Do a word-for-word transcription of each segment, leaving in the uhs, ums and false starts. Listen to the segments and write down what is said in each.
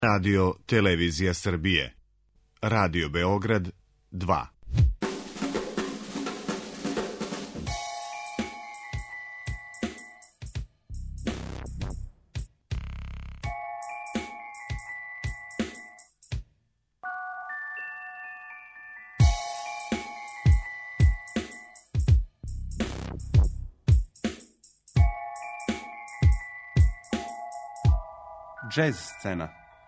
Radio Televizija Srbije. Radio Beograd dva. Džez scena.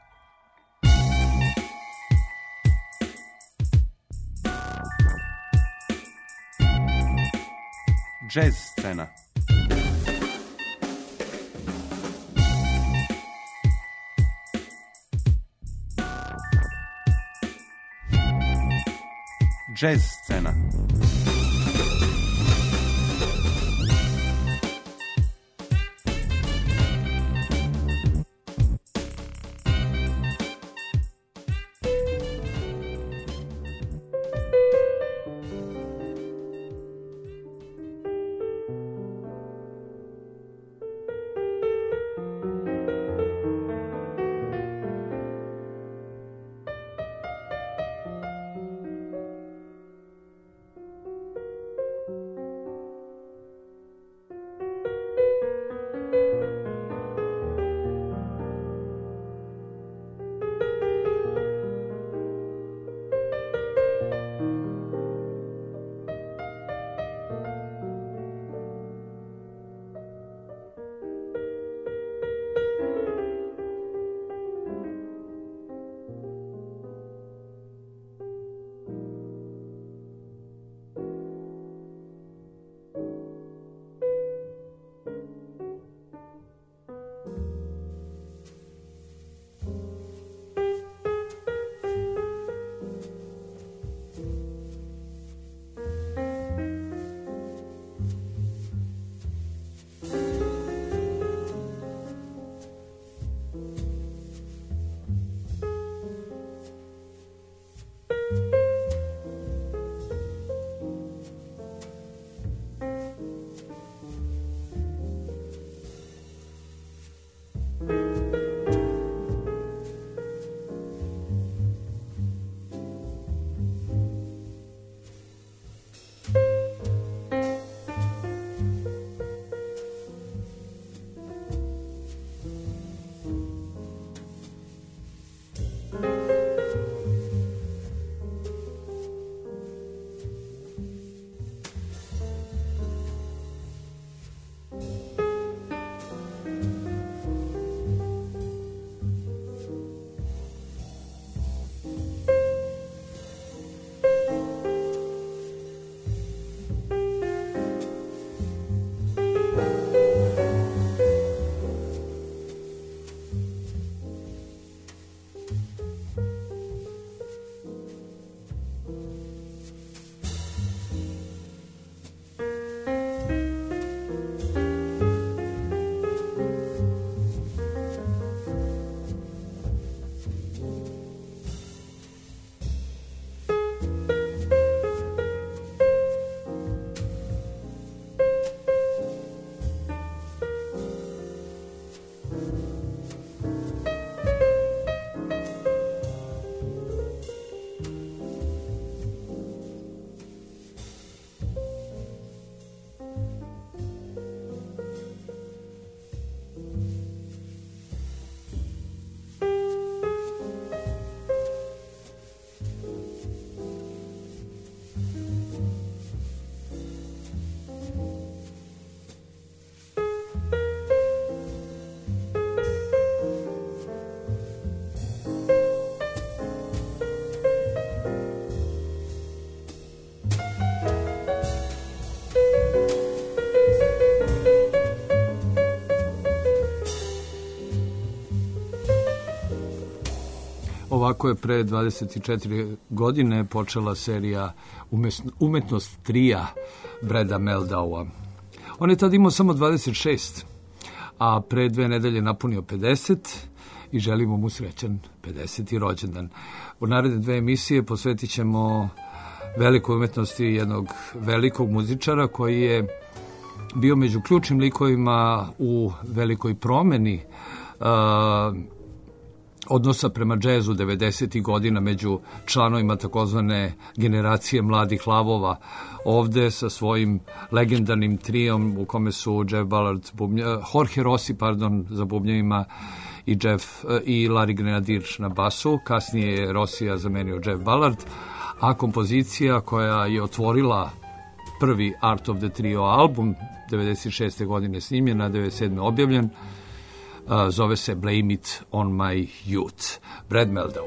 Džez scena. Džez scena. Ovako je pre dvadeset četiri godine počela serija Umetnost trija Breda Meldaua. On je tad imao samo dvadeset šest, a pre dve nedelje napunio pedeset i želimo mu srećan pedeseti rođendan. U naredne dve emisije posvetit ćemo velikoj umetnosti jednog velikog muzičara koji je bio među ključnim likovima u velikoj promeni uh, odnosa prema džezu devedesetih godina među članovima takozvane generacije mladih lavova, ovde sa svojim legendarnim trijom u kome su Jeff Ballard, bubnja, Jorge Rossi, pardon, za bubnjevima i, Jeff, i Larry Grenadier na basu. Kasnije je Rossija zamenio Jeff Ballard, a kompozicija koja je otvorila prvi Art of the Trio album, devedeset šeste godine snimljena, devedeset sedme objavljen, Uh, zove se Blame It on My Youth. Brad Mehldau.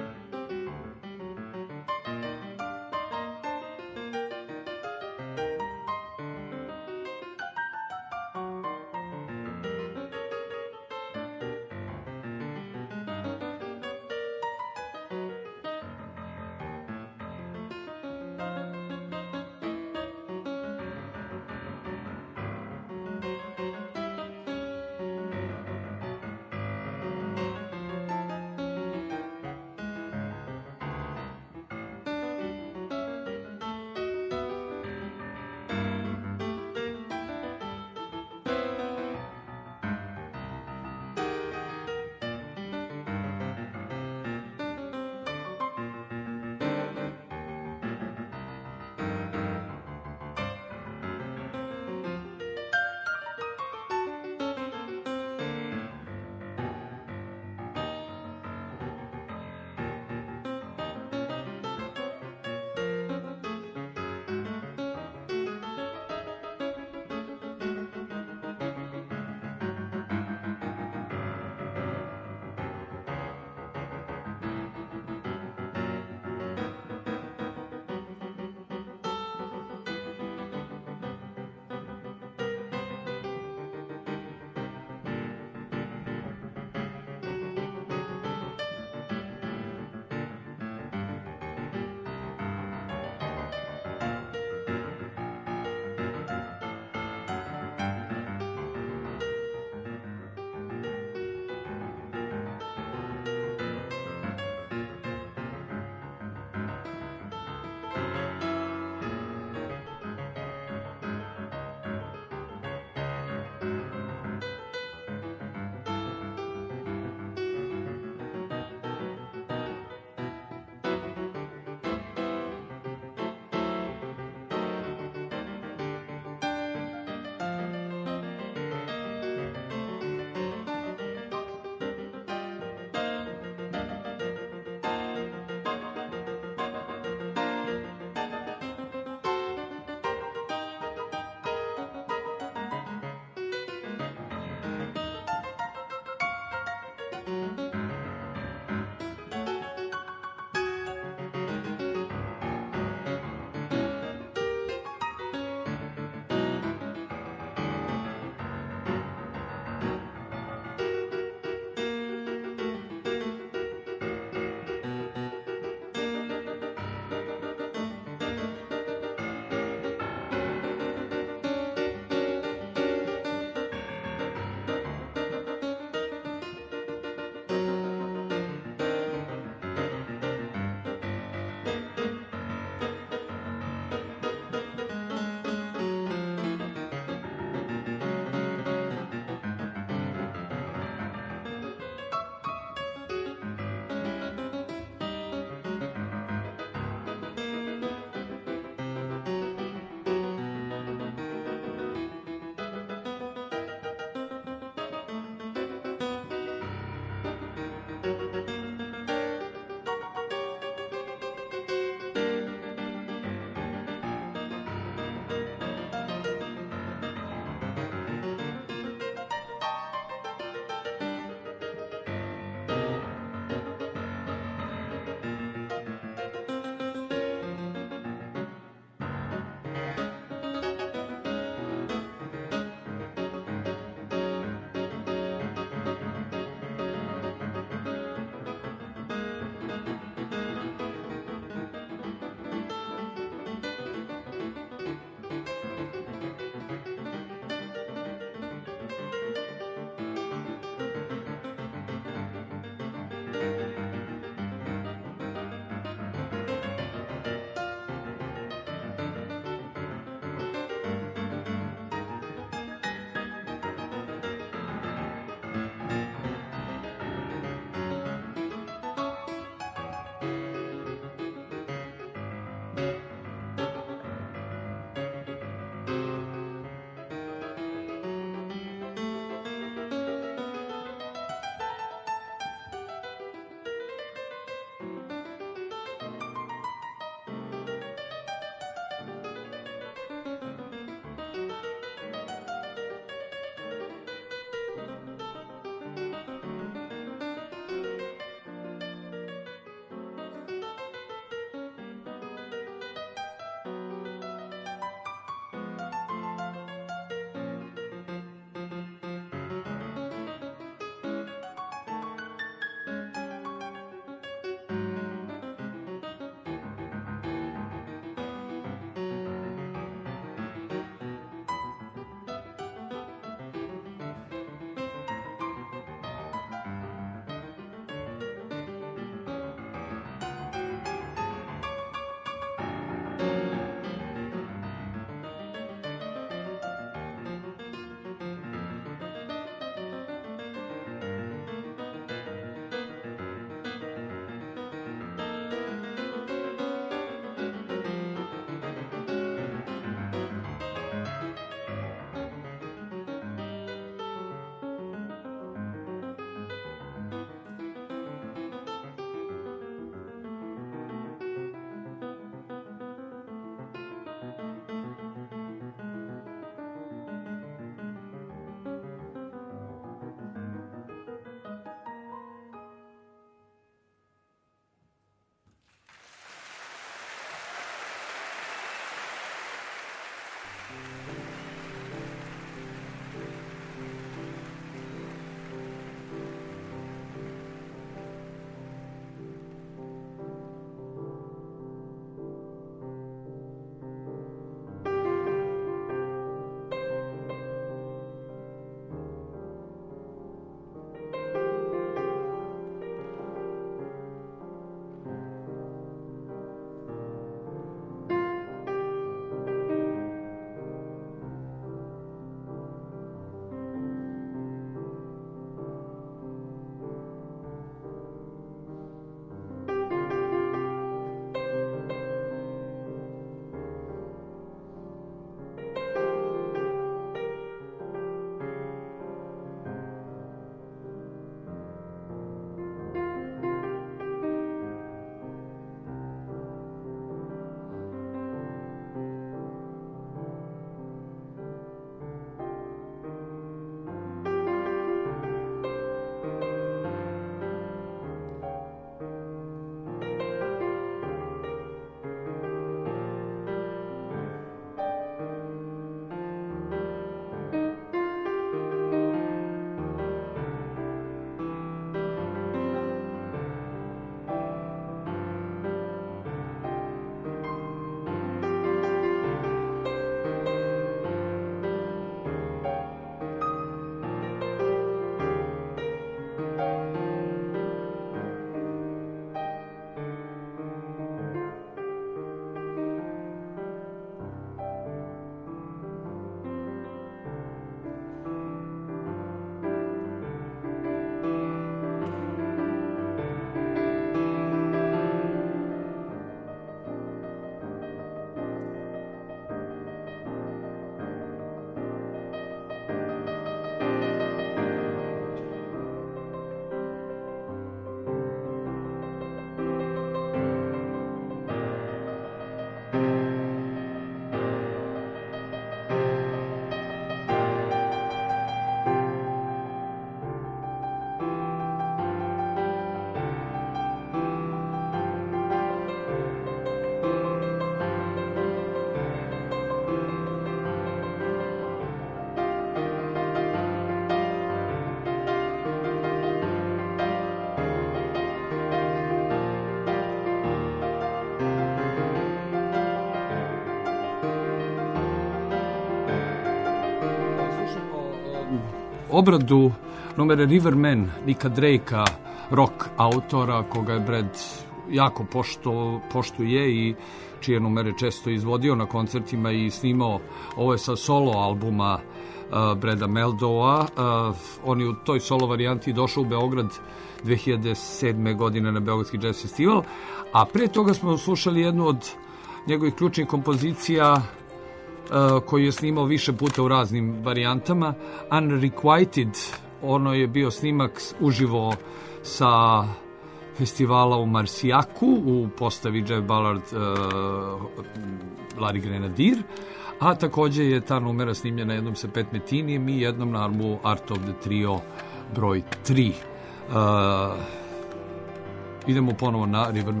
obradu numere Riverman, Nika Drakea, rock autora, koga je Brad jako pošto, poštuje i čije numere često izvodio na koncertima i snimao. Ovo je sa solo albuma uh, Brada Meldowa. Uh, on je u toj solo varijanti došao u Beograd dve hiljade sedme. godine na Beogradski jazz festival, a pre toga smo slušali jednu od njegovih ključnih kompozicija uh, koju je snimao više puta u raznim varijantama. Unrequited, ono je bio snimak uživo sa festivala u Marsijaku u postavi Jeff Ballard, uh, Larry Grenadier, a takođe je ta numera snimljena jednom sa Pat Metinijem i jednom na albumu Art of the Trio broj tri. Uh, idemo ponovo na Riverman.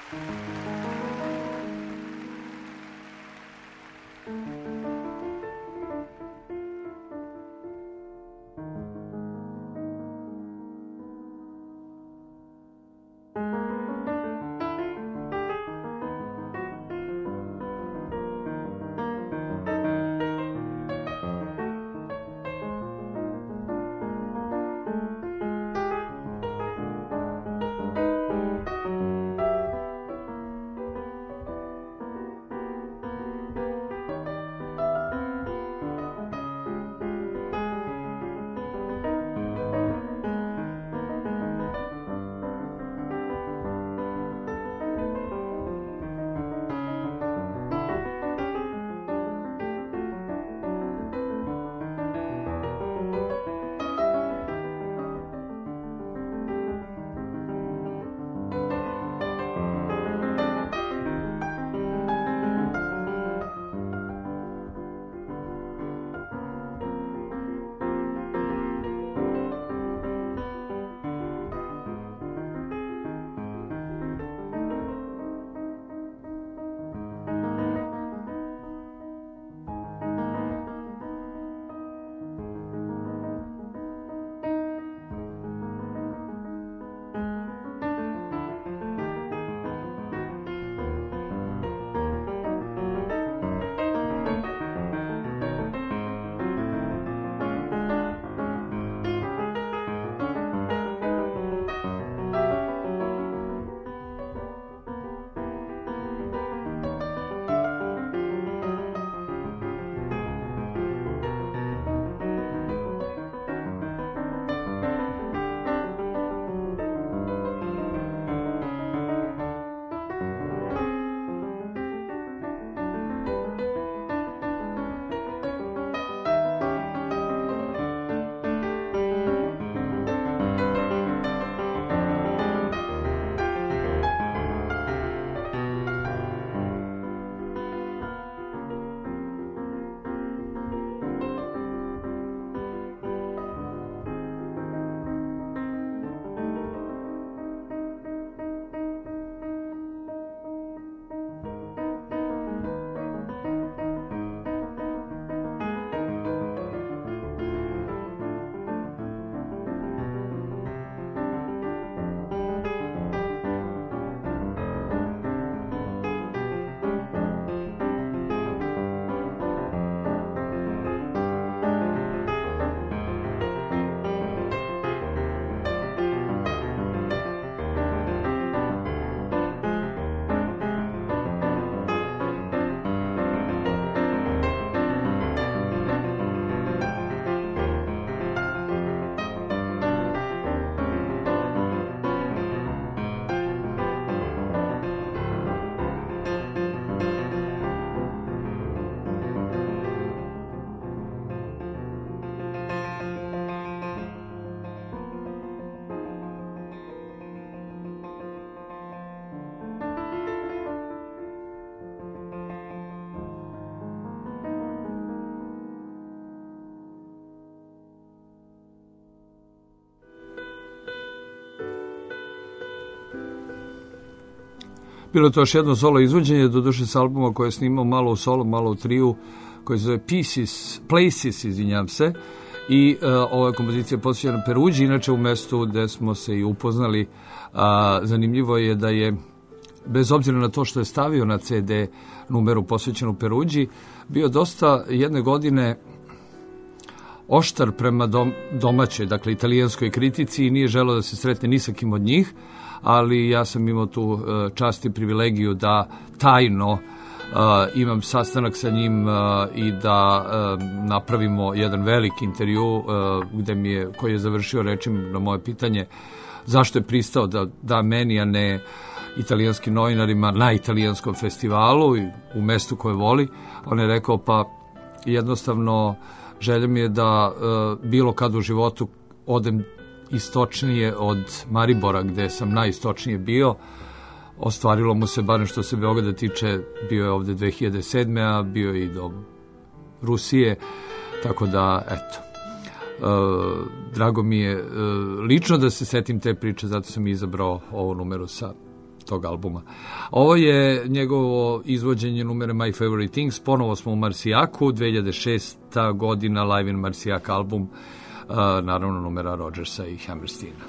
Bilo je to još jedno solo izvođenje, doduše s albuma koje je snimao malo u solo, malo u triju, koji se zove Pieces, Places, izvinjam se, i uh, ova kompozicija posvećena na Peruđi, inače u mestu gde smo se i upoznali. Uh, zanimljivo je da je, bez obzira na to što je stavio na ce de numeru posvećenu Peruđi, bio dosta jedne godine oštar prema dom, domaćoj, dakle italijanskoj kritici, i nije želeo da se sretne ni sa kim od njih, ali ja sam imao tu uh, čast i privilegiju da tajno uh, imam sastanak sa njim uh, i da uh, napravimo jedan veliki intervju uh, gde mi je, koji je završio rečim na moje pitanje zašto je pristao da da meni, a ne italijanskim novinarima na italijanskom festivalu i u mestu koje voli. On je rekao, pa jednostavno želja mi je da uh, bilo kad u životu odem istočnije od Maribora, gde sam najistočnije bio. Ostvarilo mu se, barem što se Beograda tiče, bio je ovde dve hiljade sedme. a bio je i do Rusije, tako da, eto, uh, drago mi je uh, lično da se setim te priče, zato sam izabrao ovu numeru sa tog albuma. Ovo je njegovo izvođenje numere My Favorite Things, ponovo smo u Marsijaku, dve hiljade šesta godina, Live in Marsijak album, uh, naravno numera Rodgersa i Hammersteina.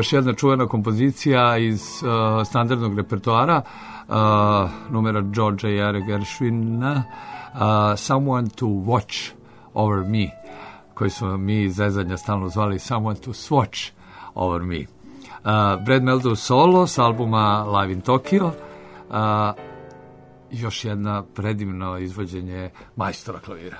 još jedna čuvena kompozicija iz uh, standardnog repertoara, uh, numera Georgea i Ere Gershwina, uh, Someone to Watch Over Me, koji smo mi iz zezanja stalno zvali Someone to Swatch Over Me. Uh, Brad Mehldau solo s albuma Live in Tokyo, uh, još jedna predivno izvođenje majstora klavira.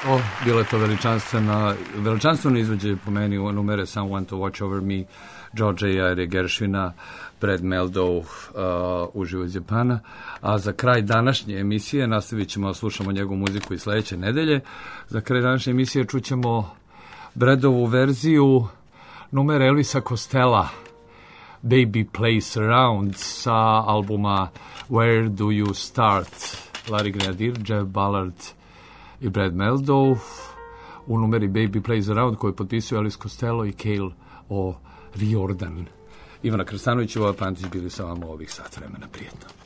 O, bilo je to veličanstveno, veličanstveno izvođenje po meni u numere Someone to Watch Over Me, Georgia Jaire Gershwina, Brad Mehldau uh, uživo iz Japana. A za kraj današnje emisije, nastavit ćemo da slušamo njegovu muziku i sledeće nedelje, za kraj današnje emisije čućemo Bradovu verziju numera Elvisa Costello, Baby Plays Around, sa albuma Where Do You Start, Larry Grenadier, Jeff Ballard i Brad Mehldau, u numeri Baby Plays Around koju potpisuju Elvis Costello i Cale O'Riordan. Ivana Krstanović i Voja Pantić bili sa vama ovih sat vremena. Prijetno.